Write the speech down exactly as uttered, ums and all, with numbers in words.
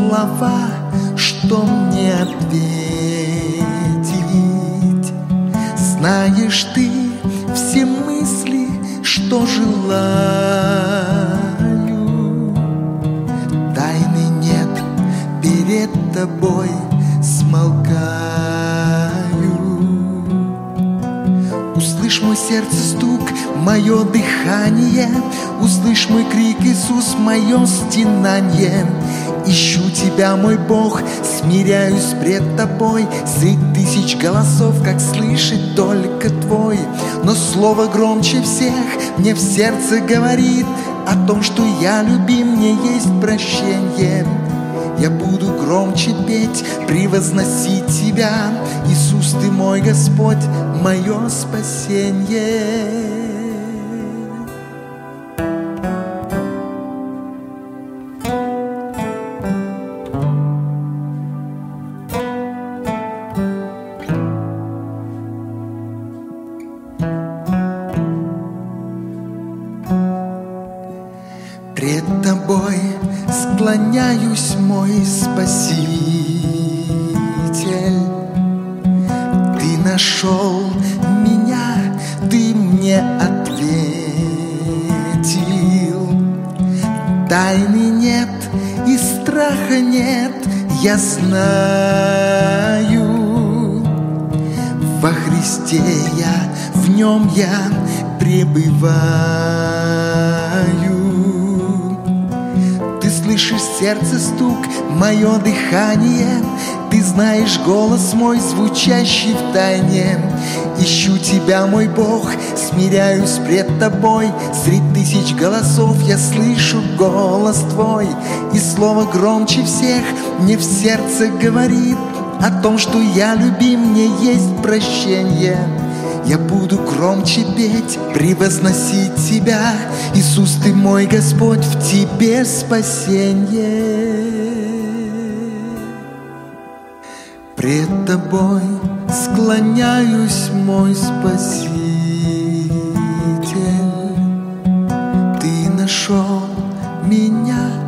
слова, что мне ответить. Знаешь ты все мысли, что желаю. Тайны нет, перед тобой смолкаю. Услышь мой сердце стук, мое дыхание, услышь мой крик, Иисус, мое стенание. Ищу Тебя, мой Бог, смиряюсь пред Тобой. Средь тысяч голосов, как слышать только Твой. Но слово громче всех мне в сердце говорит о том, что я любим, мне есть прощение. Я буду громче петь, превозносить Тебя. Иисус, Ты мой Господь, мое спасение. Пред Тобой склоняюсь, мой Спаситель. Ты нашел меня, Ты мне ответил. Тайны нет и страха нет, я знаю. Во Христе я, в Нем я пребываю. Ты слышишь сердце стук, мое дыхание. Ты знаешь голос мой, звучащий в тайне. Ищу Тебя, мой Бог, смиряюсь пред Тобой. Средь тысяч голосов я слышу голос Твой. И слово громче всех мне в сердце говорит о том, что я любим, мне есть прощение. Я буду громче петь, превозносить Тебя. Иисус, Ты мой Господь, в Тебе спасенье. Пред Тобой склоняюсь, мой Спаситель. Ты нашел меня,